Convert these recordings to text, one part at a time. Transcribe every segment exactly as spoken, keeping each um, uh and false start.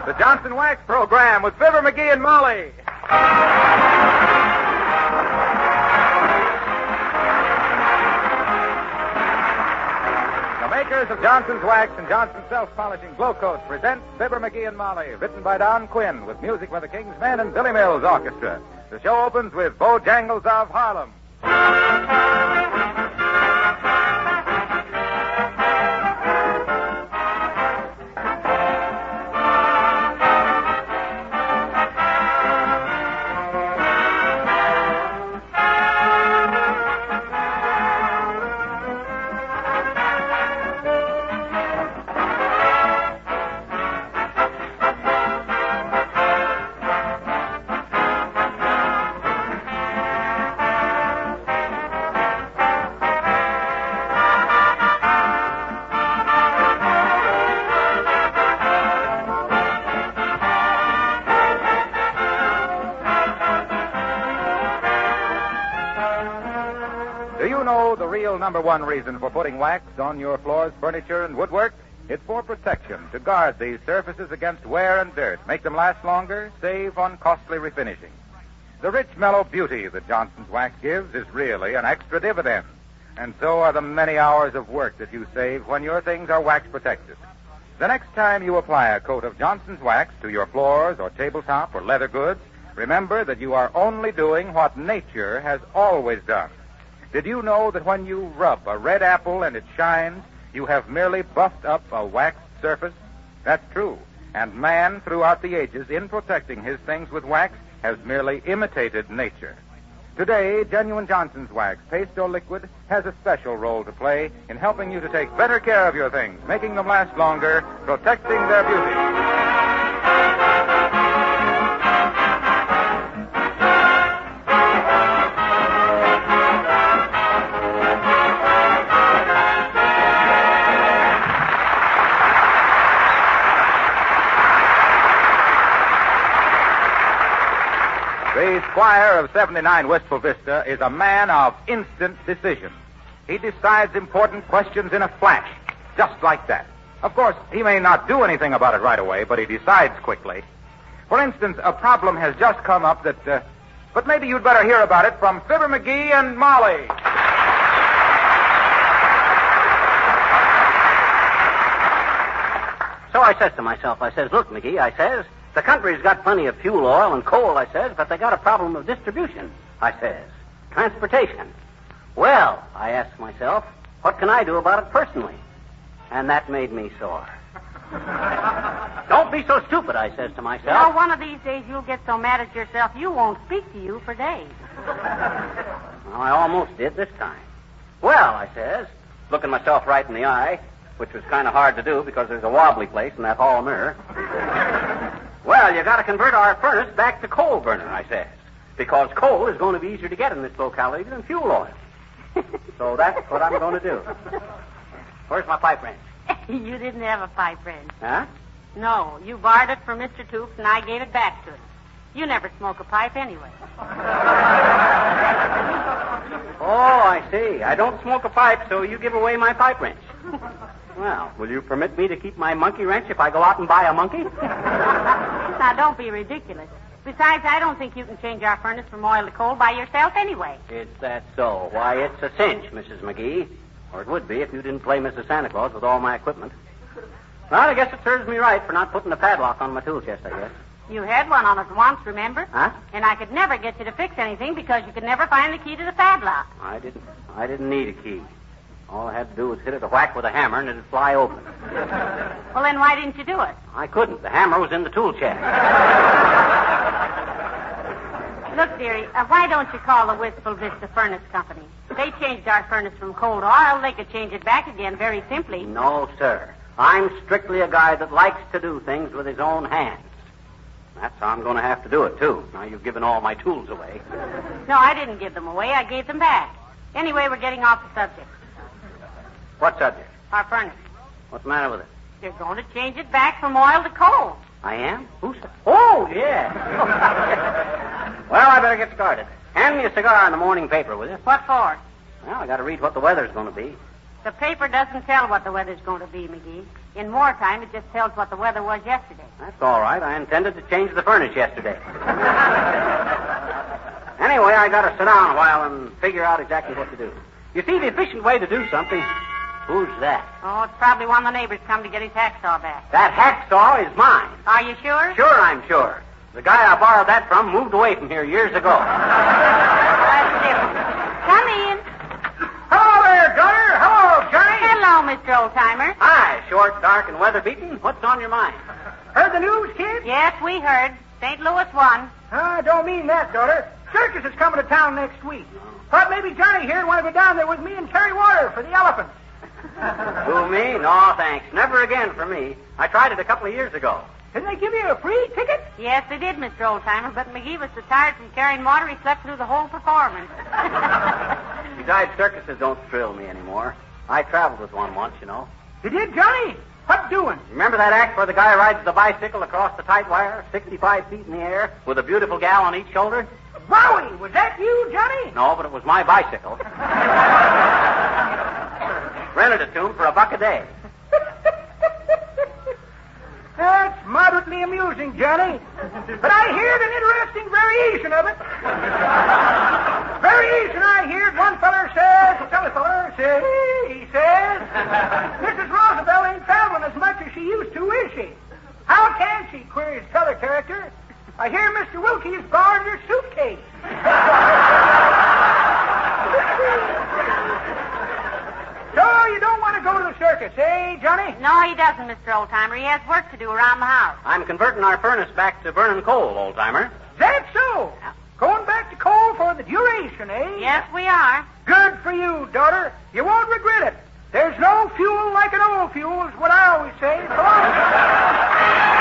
The Johnson Wax Program with Fibber McGee and Molly. The makers of Johnson's Wax and Johnson's Self-Polishing Glow Coat present Fibber McGee and Molly, written by Don Quinn, with music by the King's Men and Billy Mills Orchestra. The show opens with Bojangles of Harlem. Do you know the real number one reason for putting wax on your floors, furniture, and woodwork? It's for protection, to guard these surfaces against wear and dirt, make them last longer, save on costly refinishing. The rich, mellow beauty that Johnson's Wax gives is really an extra dividend, and so are the many hours of work that you save when your things are wax protected. The next time you apply a coat of Johnson's Wax to your floors or tabletop or leather goods, remember that you are only doing what nature has always done. Did you know that when you rub a red apple and it shines, you have merely buffed up a waxed surface? That's true. And man, throughout the ages, in protecting his things with wax, has merely imitated nature. Today, genuine Johnson's Wax, paste or liquid, has a special role to play in helping you to take better care of your things, making them last longer, protecting their beauty. The squire of seventy-nine Wistful Vista is a man of instant decision. He decides important questions in a flash, just like that. Of course, he may not do anything about it right away, but he decides quickly. For instance, a problem has just come up that... Uh, but maybe you'd better hear about it from Fibber McGee and Molly. So I says to myself, I says, look, McGee, I says... The country's got plenty of fuel oil and coal, I says, but they got a problem of distribution, I says. Transportation. Well, I asked myself, what can I do about it personally? And that made me sore. Don't be so stupid, I says to myself. You know, one of these days you'll get so mad at yourself you won't speak to you for days. Well, I almost did this time. Well, I says, looking myself right in the eye, which was kind of hard to do because there's a wobbly place in that hall mirror. Well, you got to convert our furnace back to coal burner, I says, because coal is going to be easier to get in this locality than fuel oil. So that's what I'm going to do. Where's my pipe wrench? You didn't have a pipe wrench. Huh? No, you borrowed it from Mister Toops, and I gave it back to him. You never smoke a pipe anyway. Oh, I see. I don't smoke a pipe, so you give away my pipe wrench. Well, will you permit me to keep my monkey wrench if I go out and buy a monkey? Now, don't be ridiculous. Besides, I don't think you can change our furnace from oil to coal by yourself anyway. Is that so? Why, it's a cinch, Missus McGee. Or it would be if you didn't play Missus Santa Claus with all my equipment. Well, I guess it serves me right for not putting a padlock on my tool chest, I guess. You had one on it once, remember? Huh? And I could never get you to fix anything because you could never find the key to the padlock. I didn't. I didn't need a key. All I had to do was hit it a whack with a hammer and it'd fly open. Well, then why didn't you do it? I couldn't. The hammer was in the tool chest. Look, dearie, uh, why don't you call the Wistful Vista Furnace Company? They changed our furnace from coal to oil. They could change it back again very simply. No, sir. I'm strictly a guy that likes to do things with his own hands. That's how I'm going to have to do it, too. Now you've given all my tools away. No, I didn't give them away. I gave them back. Anyway, we're getting off the subject. What subject? Our furnace. What's the matter with it? You're going to change it back from oil to coal. I am? Who said? Oh, yeah. Well, I better get started. Hand me a cigar in the morning paper, will you? What for? Well, I got to read what the weather's going to be. The paper doesn't tell what the weather's going to be, McGee. In wartime, it just tells what the weather was yesterday. That's all right. I intended to change the furnace yesterday. Anyway, I got to sit down a while and figure out exactly what to do. You see, the efficient way to do something... Who's that? Oh, it's probably one of the neighbors come to get his hacksaw back. That hacksaw is mine. Are you sure? Sure, I'm sure. The guy I borrowed that from moved away from here years ago. That's different. Come in. Hello there, daughter. Hello, Johnny. Hello, Mister Oldtimer. Hi, short, dark, and weather-beaten. What's on your mind? Heard the news, kid? Yes, we heard. Saint Louis won. I don't mean that, daughter. Circus is coming to town next week. Thought maybe Johnny here would want to go down there with me and carry water for the elephants. Who, me? No, thanks. Never again for me. I tried it a couple of years ago. Didn't they give you a free ticket? Yes, they did, Mister Oldtimer, but McGee was so tired from carrying water he slept through the whole performance. Besides, circuses don't thrill me anymore. I traveled with one once, you know. You did, Johnny? What doing? Remember that act where the guy rides the bicycle across the tight wire, sixty-five feet in the air, with a beautiful gal on each shoulder? Wowie! Was that you, Johnny? No, but it was my bicycle. Rented it to him for a buck a day. That's moderately amusing, Johnny. But I heard an interesting variation of it. Variation I heard, one feller says, t'other feller says, he says, Missus Roosevelt ain't traveling as much as she used to, is she? How can she, queries t'other character. I hear Mister Wilkie is borrowing your suitcase. So you don't want to go to the circus, eh, Johnny? No, he doesn't, Mister Oldtimer. He has work to do around the house. I'm converting our furnace back to burning coal, old-timer. Is that so? Yeah. Going back to coal for the duration, eh? Yes, we are. Good for you, daughter. You won't regret it. There's no fuel like an old fuel, is what I always say. So long.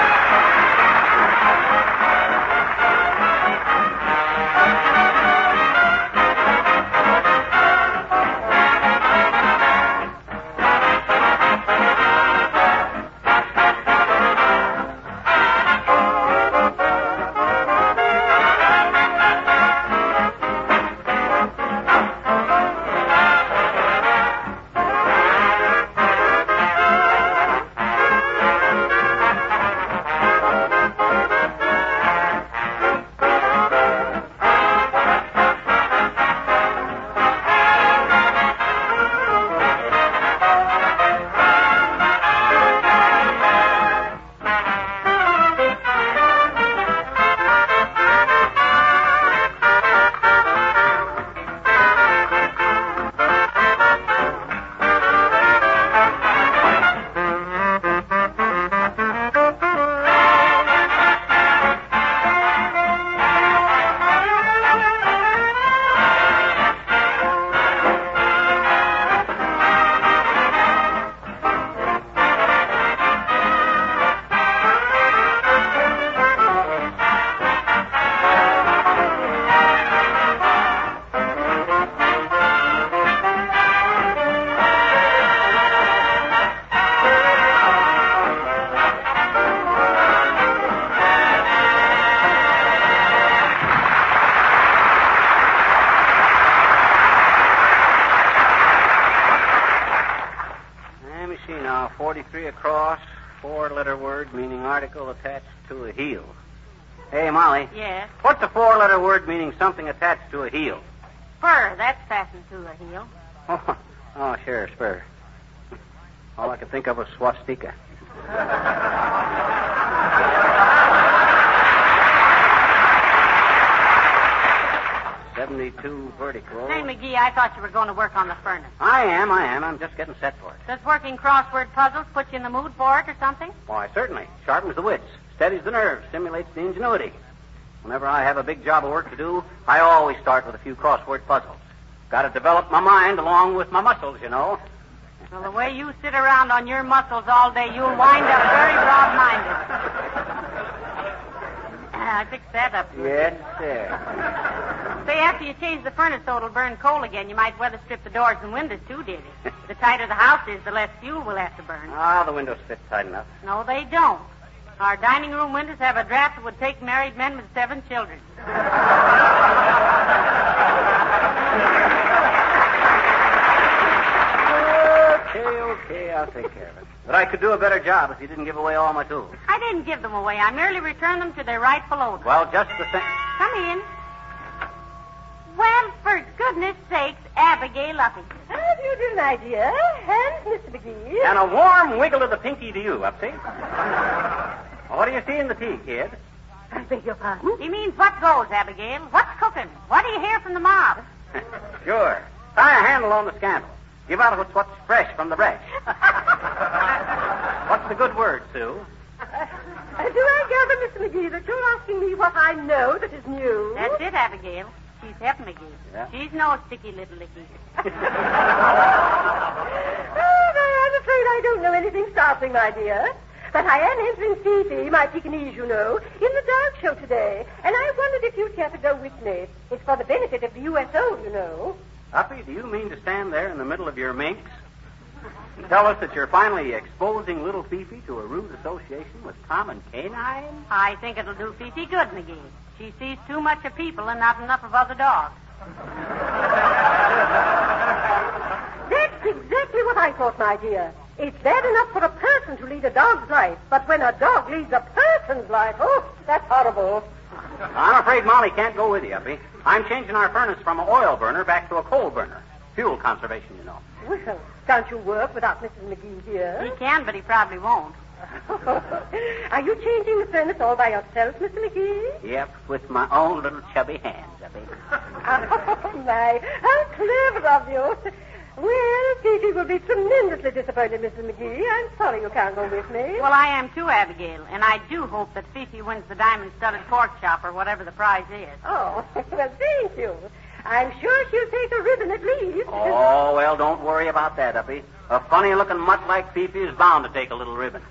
forty-three across, four-letter word meaning article attached to a heel. Hey, Molly. Yes? What's a four-letter word meaning something attached to a heel? Spur. That's fastened to a heel. Oh, oh sure, spur. All I could think of was swastika. seventy-two vertical. Say, McGee, I thought you were going to work on the furnace. I am, I am. I'm just getting set for it. Does working crossword puzzles put you in the mood for it or something? Why, certainly. Sharpens the wits, steadies the nerves, stimulates the ingenuity. Whenever I have a big job of work to do, I always start with a few crossword puzzles. Got to develop my mind along with my muscles, you know. Well, the way you sit around on your muscles all day, you'll wind up very broad-minded. I fixed that up. Yes, sir. Say, after you change the furnace so it'll burn coal again, you might weather strip the doors and windows, too, dearie. The tighter the house is, the less fuel we'll have to burn. Ah, the windows fit tight enough. No, they don't. Our dining room windows have a draft that would take married men with seven children. Okay, Okay, I'll take care of it. But I could do a better job if you didn't give away all my tools. I didn't give them away. I merely returned them to their rightful owner. Well, just the same. Come in. Well, for goodness sakes, Abigail Uppy. How do you do, my dear? And Mister McGee. And a warm wiggle of the pinky to you, Upsy. Well, what do you see in the tea, kid? I beg your pardon? He means what goes, Abigail. What's cooking? What do you hear from the mob? Sure. Tie a handle on the scandal. Give out what's what's fresh from the breast. What's the good word, Sue? Uh, uh, do I gather, Mister McGee, that you're asking me what I know that is new? That's it, Abigail. She's Hep McGee. Yeah. She's no sticky little licky. Oh, no, I'm afraid I don't know anything startling, my dear. But I am entering Fifi, my Pekingese, you know, in the dog show today. And I wondered if you'd care to go with me. It's for the benefit of the U S O, you know. Uppy, do you mean to stand there in the middle of your minx and tell us that you're finally exposing little Fifi to a rude association with Tom and Canine? I think it'll do Fifi good, McGee. She sees too much of people and not enough of other dogs. That's exactly what I thought, my dear. It's bad enough for a person to lead a dog's life, but when a dog leads a person's life, oh, that's horrible. I'm afraid Molly can't go with you, Uppy. I'm changing our furnace from an oil burner back to a coal burner. Fuel conservation, you know. Well, can't you work without Missus McGee here? He can, but he probably won't. Are you changing the furnace all by yourself, Mister McGee? Yep, with my own little chubby hands, Uppy. Oh, my. How clever of you. Well, Fifi will be tremendously disappointed, Missus McGee. I'm sorry you can't go with me. Well, I am too, Abigail, and I do hope that Fifi wins the diamond-studded pork chop or whatever the prize is. Oh, well, thank you. I'm sure she'll take a ribbon at least. Oh, well, don't worry about that, Uppy. A funny-looking mutt like Fifi is bound to take a little ribbon.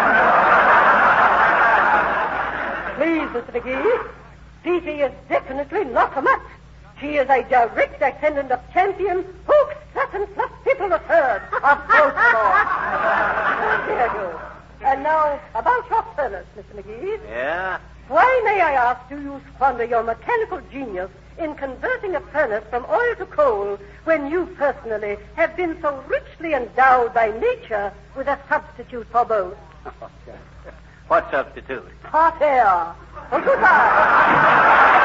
Please, Mister McGee. Fifi is definitely not a mutt. She is a direct descendant of champion Hook, Slut, and Slut People the Third of Baltimore. There you. And now, about your furnace, Mister McGee. Yeah? Why, may I ask, do you squander your mechanical genius in converting a furnace from oil to coal when you personally have been so richly endowed by nature with a substitute for both? What substitute? Hot air. Oh, goodbye.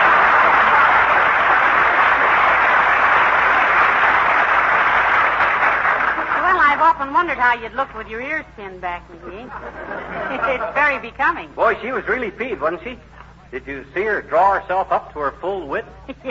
Well, I've often wondered how you'd look with your ears pinned back, McGee. It's very becoming. Boy, she was really peeved, wasn't she? Did you see her draw herself up to her full width?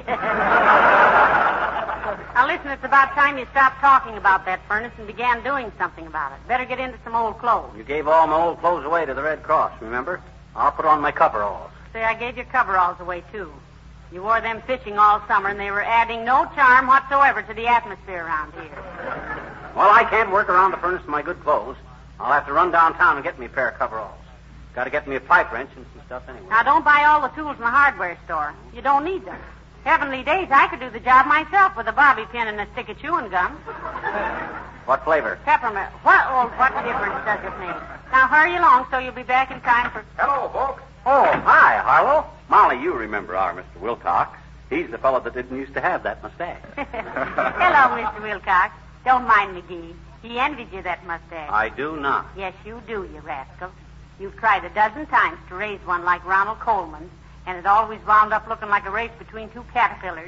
Now, listen, it's about time you stopped talking about that furnace and began doing something about it. Better get into some old clothes. You gave all my old clothes away to the Red Cross, remember? I'll put on my coveralls. Say, I gave your coveralls away, too. You wore them fishing all summer, and they were adding no charm whatsoever to the atmosphere around here. Well, I can't work around the furnace in my good clothes. I'll have to run downtown and get me a pair of coveralls. Got to get me a pipe wrench and some stuff anyway. Now, don't buy all the tools in the hardware store. You don't need them. Heavenly days, I could do the job myself with a bobby pin and a stick of chewing gum. What flavor? Peppermint. What, oh, what difference does it make? Now, hurry along so you'll be back in time for... Hello, folks. Oh, hi, Harlow. Molly, you remember our Mister Wilcox. He's the fellow that didn't used to have that mustache. Hello, Mister Wilcox. Don't mind McGee. He envied you that mustache. I do not. Yes, you do, you rascal. You've tried a dozen times to raise one like Ronald Coleman, and it always wound up looking like a race between two caterpillars.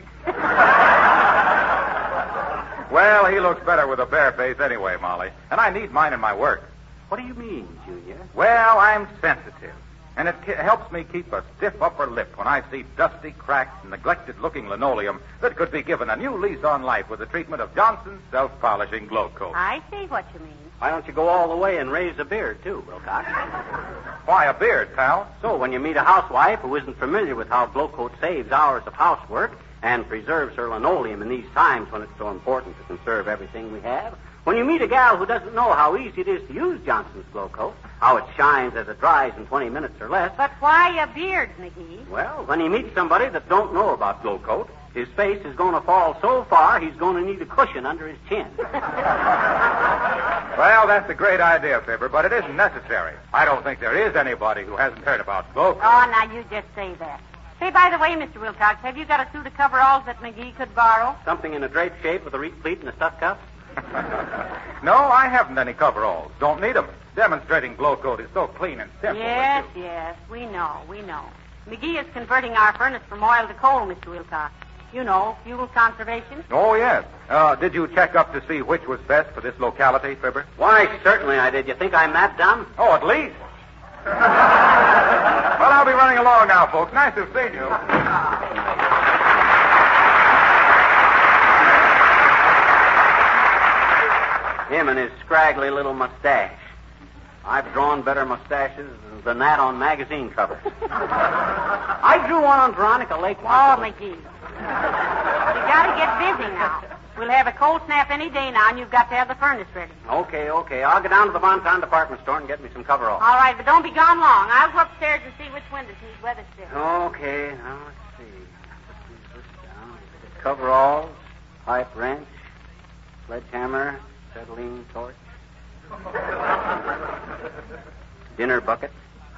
Well, he looks better with a bare face anyway, Molly. And I need mine in my work. What do you mean, Junior? Well, I'm sensitive. And it ke- helps me keep a stiff upper lip when I see dusty, cracked, and neglected-looking linoleum that could be given a new lease on life with the treatment of Johnson's self-polishing glow coat. I see what you mean. Why don't you go all the way and raise a beard, too, Wilcox? Why, a beard, pal? So when you meet a housewife who isn't familiar with how Glow Coat saves hours of housework and preserves her linoleum in these times when it's so important to conserve everything we have, when you meet a gal who doesn't know how easy it is to use Johnson's Glow Coat, how it shines as it dries in twenty minutes or less... But why a beard, McGee? Well, when he meets somebody that don't know about Glow Coat, his face is going to fall so far he's going to need a cushion under his chin. Well, that's a great idea, Fibber, but it isn't necessary. I don't think there is anybody who hasn't heard about glow coat. Oh, now you just say that. Say, by the way, Mister Wilcox, have you got a suit of coveralls that McGee could borrow? Something in a drape shape with a reed pleat and a stuff cuff? No, I haven't any coveralls. Don't need them. Demonstrating glow coat is so clean and simple. Yes, yes, we know, we know. McGee is converting our furnace from oil to coal, Mister Wilcox. You know, fuel conservation. Oh, yes. Uh, did you check up to see which was best for this locality, Fibber? Why, certainly I did. You think I'm that dumb? Oh, at least. Well, I'll be running along now, folks. Nice to have seen you. Him and his scraggly little mustache. I've drawn better mustaches than that on magazine covers. I drew one on Veronica Lake once. Oh, McGee. You got to get busy now. We'll have a cold snap any day now, and you've got to have the furnace ready. Okay, okay. I'll go down to the Bonton department store and get me some coveralls. All right, but don't be gone long. I'll go upstairs and see which windows need weather still. Okay, now let's see. Let's put this down. Coveralls, pipe wrench, sledgehammer, acetylene torch, dinner bucket.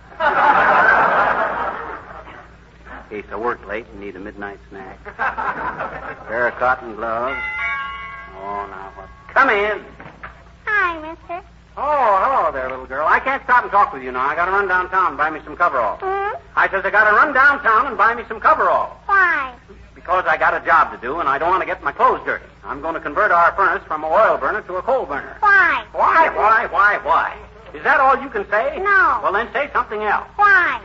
In case I work late and need a midnight snack. Pair of cotton gloves. Oh, now what? Come in. Hi, mister. Oh, hello there, little girl. I can't stop and talk with you now. I gotta run downtown and buy me some coveralls. Hmm? I says I gotta run downtown and buy me some coveralls. Why? Because I got a job to do and I don't want to get my clothes dirty. I'm going to convert our furnace from an oil burner to a coal burner. Why? Why, why, why, why? Is that all you can say? No. Well, then say something else. Why?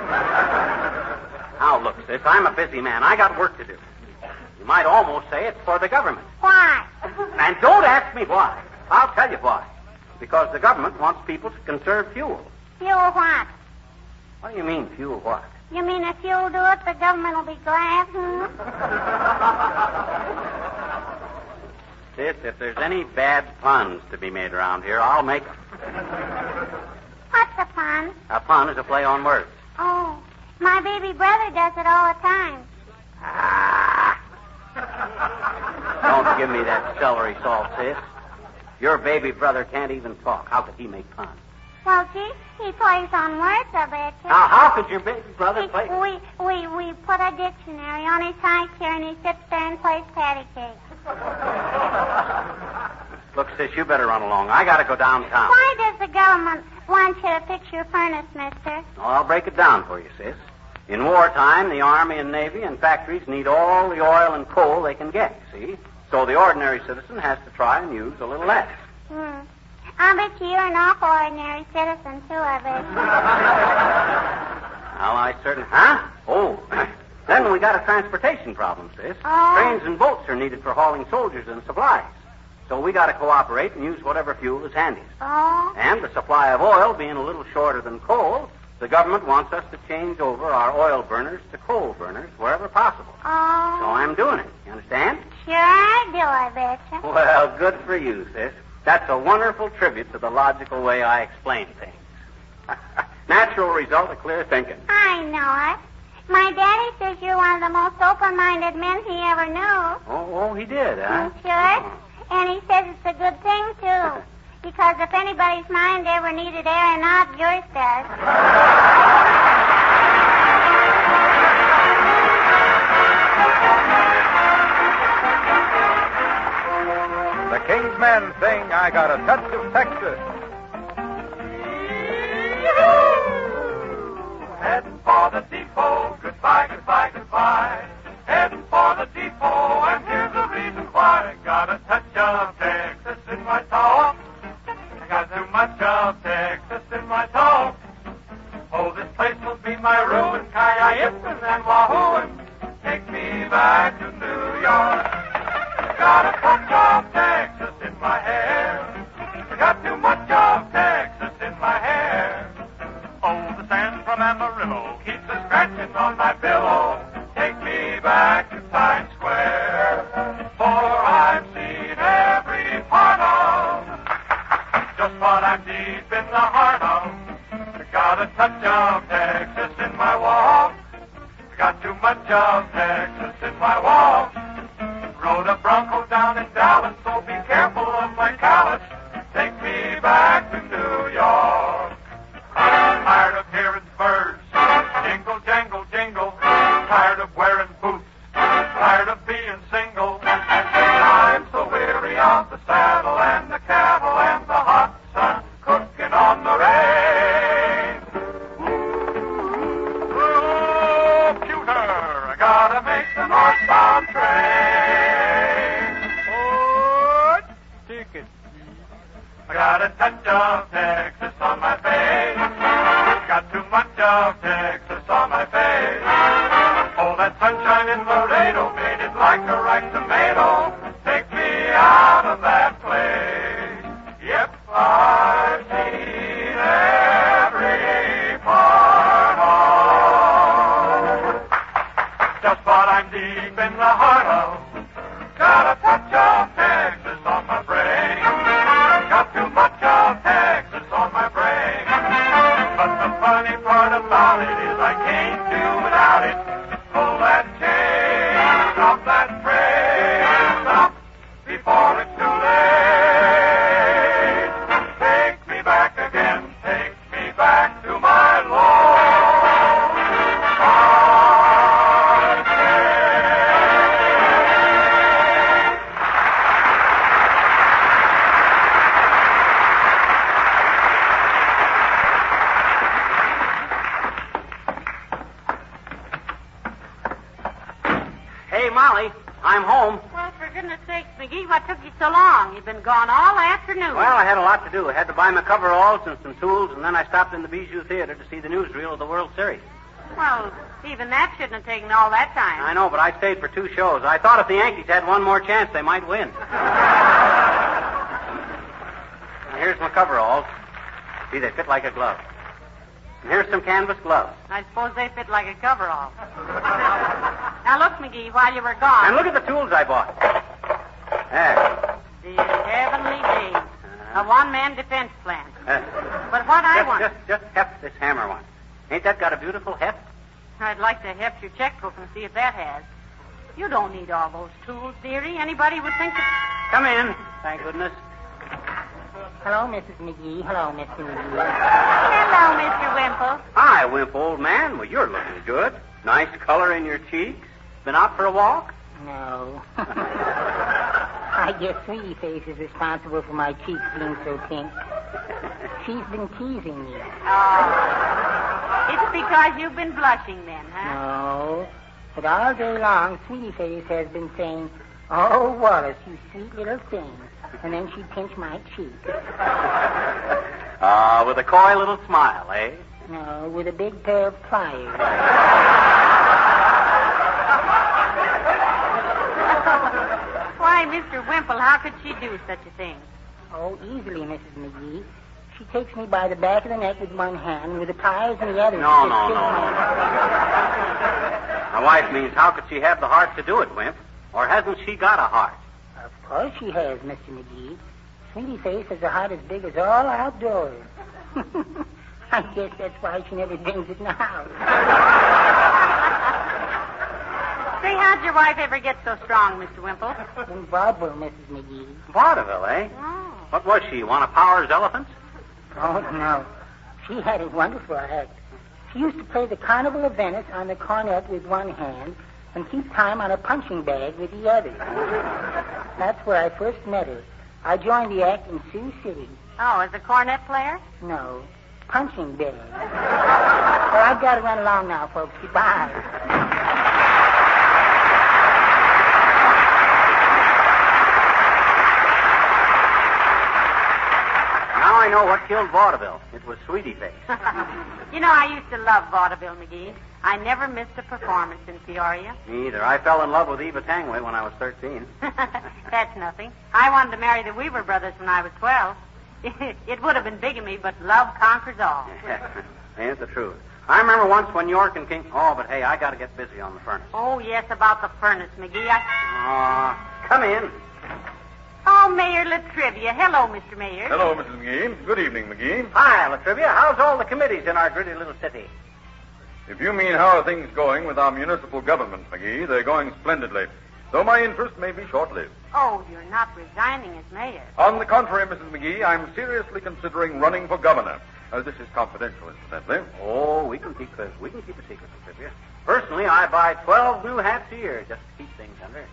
Now, look, sis, I'm a busy man. I got work to do. You might almost say it's for the government. Why? And don't ask me why. I'll tell you why. Because the government wants people to conserve fuel. Fuel what? What do you mean, fuel what? You mean if you'll do it, the government will be glad, hmm? Sis, if there's any bad puns to be made around here, I'll make them. What's a pun? A pun is a play on words. Oh, my baby brother does it all the time. Ah. Don't give me that celery salt, sis. Your baby brother can't even talk. How could he make puns? Well, gee, he plays on words, I bet you. Now, how could your baby brother He- play? we, we, we put a dictionary on his high chair and he sits there and plays patty cake. Look, sis, you better run along. I gotta go downtown. Why does the government want you to fix your furnace, mister? Well, I'll break it down for you, sis. In wartime, the Army and Navy and factories need all the oil and coal they can get, see? So the ordinary citizen has to try and use a little less. Hmm. I bet you you're an awful ordinary citizen, too, I bet. Well, I certainly... Huh? Oh, then we got a transportation problem, sis. Oh. Trains and boats are needed for hauling soldiers and supplies. So we got to cooperate and use whatever fuel is handy. Oh? And the supply of oil being a little shorter than coal, the government wants us to change over our oil burners to coal burners wherever possible. Oh? So I'm doing it. You understand? Sure I do, I bet you. Well, good for you, sis. That's a wonderful tribute to the logical way I explain things. Natural result of clear thinking. I know it. My daddy says you're one of the most open-minded men he ever knew. Oh, oh he did, huh? Sure. Oh. And he says it's a good thing, too. Because if anybody's mind ever needed airing out, yours does. The King's Men sing, I Got a Touch of Texas. Heading for the depot, goodbye, goodbye, goodbye. Heading for the depot, and here's the reason why. Got a touch of Texas in my talk. I got too much of Texas in my talk. Oh, this place will be my ruin, Cayenne and Wahoo. Take me back to New York. Got a touch of Texas in my hair. Got too much of Texas in my hair. Oh, the sand from Amarillo keeps a scratching on my pillow. Take me back to Times Square, for I've seen every part of just what I'm deep in the heart of. Got a touch of Texas in my walk. Got too much of Texas in my walk. Rode a Bronco down in Dallas, so be careful of my callus. Take me back to New York. I'm tired of hearing birds jingle, jangle, jingle. Tired of wearing boots. Tired of being single. I'm so weary of the saddle. much of Texas on my face. Oh, that sunshine in Laredo made it like a ripe tomato. Take me out of that place. Yep, I've seen every part of. Just what I'm deep in the heart of. Got a touch of Texas on my brain. Got too much of Texas on my brain. But the funny part about it is I can't do without it. Pull that chain, stop that train, stop before it's too late. Take me back again, take me back to my Lord. Hey, Molly, I'm home. Well, for goodness sakes, McGee, what took you so long? You've been gone all afternoon. Well, I had a lot to do. I had to buy my coveralls and some tools, and then I stopped in the Bijou Theater to see the newsreel of the World Series. Well, even that shouldn't have taken all that time. I know, but I stayed for two shows. I thought if the Yankees had one more chance, they might win. Now, here's my coveralls. See, they fit like a glove. And here's some canvas gloves. I suppose they fit like a coverall. Now, look, McGee, while you were gone. And look at the tools I bought. There. The heavenly days. A one-man defense plan. Uh, But what I just, want... just, just heft this hammer one. Ain't that got a beautiful heft? I'd like to heft your checkbook and see if that has. You don't need all those tools, dearie. Anybody would think that... Come in. Thank goodness. Hello, Missus McGee. Hello, Mister McGee. Hello, Mister Wimple. Hi, Wimp, old man. Well, you're looking good. Nice color in your cheeks. Been out for a walk? No. I guess Sweetie Face is responsible for my cheeks being so pink. She's been teasing me. Oh. It's because you've been blushing then, huh? No. But all day long, Sweetie Face has been saying, "Oh, Wallace, you sweet little thing." And then she'd pinch my cheek. Ah, uh, with a coy little smile, eh? No, with a big pair of pliers. Why, Mister Wimple, how could she do such a thing? Oh, easily, Missus McGee. She takes me by the back of the neck with one hand, with the pliers in the other. No, She no, just no, my... My wife means how could she have the heart to do it, Wimp? Or hasn't she got a heart? Of course she has, Mister McGee. Sweetie Face has a heart as big as all outdoors. I guess that's why she never brings it in the house. Say, how'd your wife ever get so strong, Mister Wimple? In vaudeville, Missus McGee. Vaudeville, eh? Oh. What was she, one of Power's elephants? Oh, no. She had a wonderful act. She used to play the Carnival of Venice on the cornet with one hand and keep time on a punching bag with the other. That's where I first met her. I joined the act in Sioux City. Oh, as a cornet player? No, punching bag. Well, I've got to run along now, folks. Goodbye. Now I know what killed vaudeville. It was Sweetie Face. You know, I used to love vaudeville, McGee. I never missed a performance in Peoria. Me either. I fell in love with Eva Tangway when I was thirteen. That's nothing. I wanted to marry the Weaver brothers when I was twelve. It would have been bigamy, but love conquers all. Ain't the truth. I remember once when York and King... Oh, but hey, I got to get busy on the furnace. Oh, yes, about the furnace, McGee. I... Aw, come in. Oh, Mayor Latrivia. Hello, Mister Mayor. Hello, Missus McGee. Good evening, McGee. Hi, Latrivia. How's all the committees in our gritty little city? If you mean how are things going with our municipal government, McGee, they're going splendidly. Though my interest may be short-lived. Oh, you're not resigning as mayor. On the contrary, Missus McGee, I'm seriously considering running for governor. Uh, this is confidential, incidentally. Oh, we can keep uh, we can keep a secret, Latrivia. Personally, I buy twelve new hats a year just to keep things under.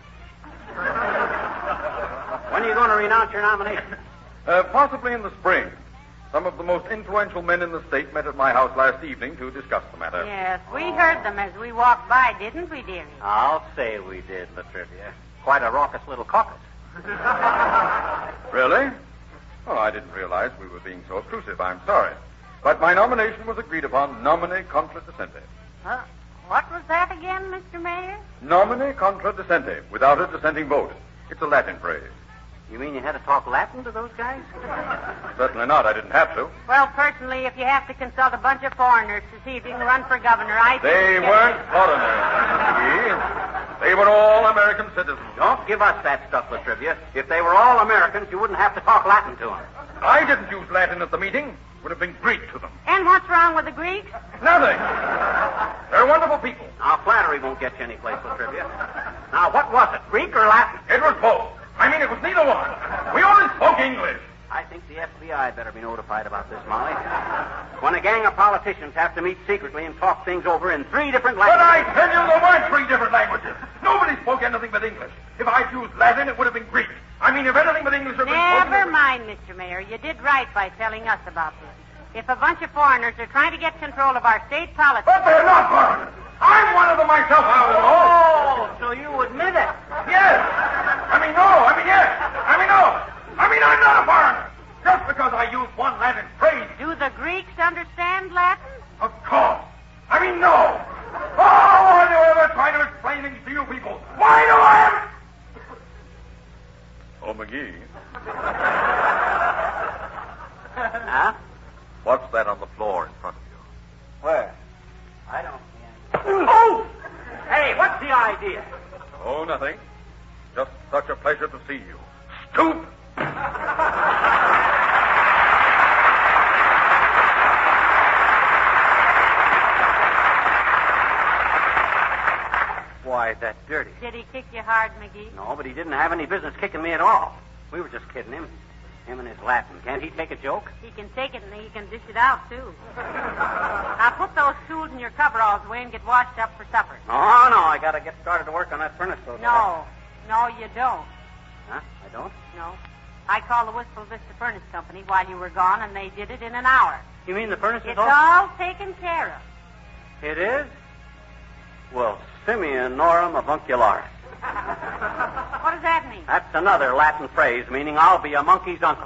When are you going to renounce your nomination? Uh, possibly in the spring. Some of the most influential men in the state met at my house last evening to discuss the matter. Yes, we heard them as we walked by, didn't we, dearie? I'll say we did, Latrivia. Quite a raucous little caucus. Really? Oh, I didn't realize we were being so obtrusive. I'm sorry. But my nomination was agreed upon nomine contra dissente. Huh? What was that again, Mister Mayor? Nomine contra dissente, without a dissenting vote. It's a Latin phrase. You mean you had to talk Latin to those guys? Certainly not. I didn't have to. Well, personally, if you have to consult a bunch of foreigners to see if you can run for governor, I think... They you weren't get- foreigners, McGee. They were all American citizens. Don't give us that stuff, Latrivia. If they were all Americans, you wouldn't have to talk Latin to them. I didn't use Latin at the meeting. It would have been Greek to them. And what's wrong with the Greeks? Nothing. They're wonderful people. Now, flattery won't get you any place, Latrivia. Now, what was it, Greek or Latin? It was both. I mean, it was neither one. We only spoke English. I think the F B I better be notified about this, Molly. When a gang of politicians have to meet secretly and talk things over in three different But languages... I tell you, there weren't three different languages. Nobody spoke anything but English. If I'd used Latin, it would have been Greek. I mean, if anything but English had been spoken... Never mind, Mister Mayor. You did right by telling us about this. If a bunch of foreigners are trying to get control of our state politics... But they're not foreigners. I'm one of them myself, I don't know. Oh, so you admit it. Yes. I mean, no. I mean, yes. I mean, no. I mean, I'm not a foreigner. Just because I use one Latin phrase. Do the Greeks understand Latin? Of course. I mean, no. Oh, why do I ever try to explain things to you people? Why do I ever... Oh, McGee. Huh? What's that on the floor in front of you? Where? I don't see anything. Oh! Hey, what's the idea? Oh, nothing. Just such a pleasure to see you. Stoop! Why, that's dirty. Did he kick you hard, McGee? No, but he didn't have any business kicking me at all. We were just kidding him. Him and his Latin. Can't he take a joke? He can take it and he can dish it out, too. Now put those tools in your coveralls away and get washed up for supper. Oh, no, I gotta get started to work on that furnace. Though, No. No, you don't. Huh? I don't? No. I called the Wistful Vista Furnace Company while you were gone, and they did it in an hour. You mean the furnace is It's all... all taken care of. It is? Well, Simeon Norum Avuncularis. What does that mean? That's another Latin phrase meaning I'll be a monkey's uncle.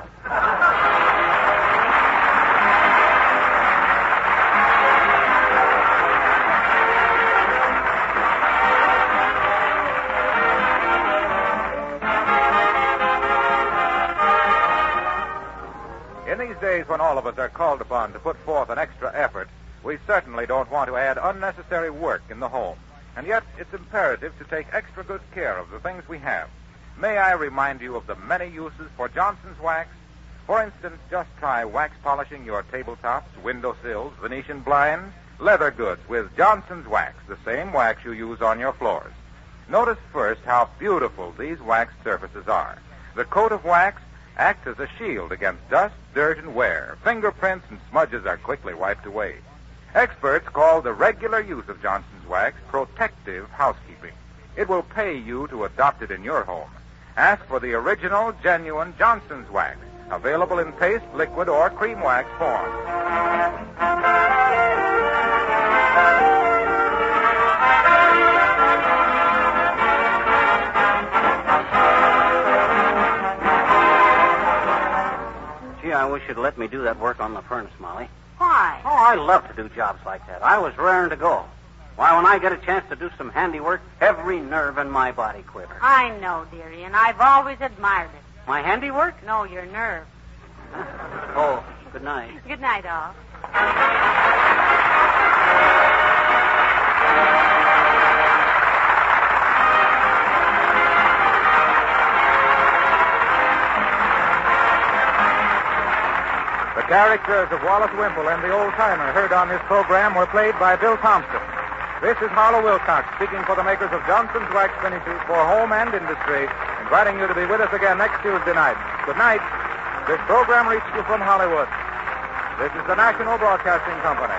In these days when all of us are called upon to put forth an extra effort, we certainly don't want to add unnecessary work in the home. And yet, it's imperative to take extra good care of the things we have. May I remind you of the many uses for Johnson's wax? For instance, just try wax polishing your tabletops, windowsills, Venetian blinds, leather goods with Johnson's wax, the same wax you use on your floors. Notice first how beautiful these waxed surfaces are. The coat of wax acts as a shield against dust, dirt, and wear. Fingerprints and smudges are quickly wiped away. Experts call the regular use of Johnson's wax protective housekeeping. It will pay you to adopt it in your home. Ask for the original, genuine Johnson's wax, available in paste, liquid, or cream wax form. Gee, I wish you'd let me do that work on the furnace, Molly. Why? Oh, I love to do jobs like that. I was raring to go. Why, when I get a chance to do some handiwork, every nerve in my body quivers. I know, dearie, and I've always admired it. My handiwork? No, your nerve. Oh, good night. Good night, all. The characters of Wallace Wimple and the old-timer heard on this program were played by Bill Thompson. This is Harlow Wilcox speaking for the makers of Johnson's Wax Finishes for home and industry, inviting you to be with us again next Tuesday night. Good night. This program reached you from Hollywood. This is the National Broadcasting Company.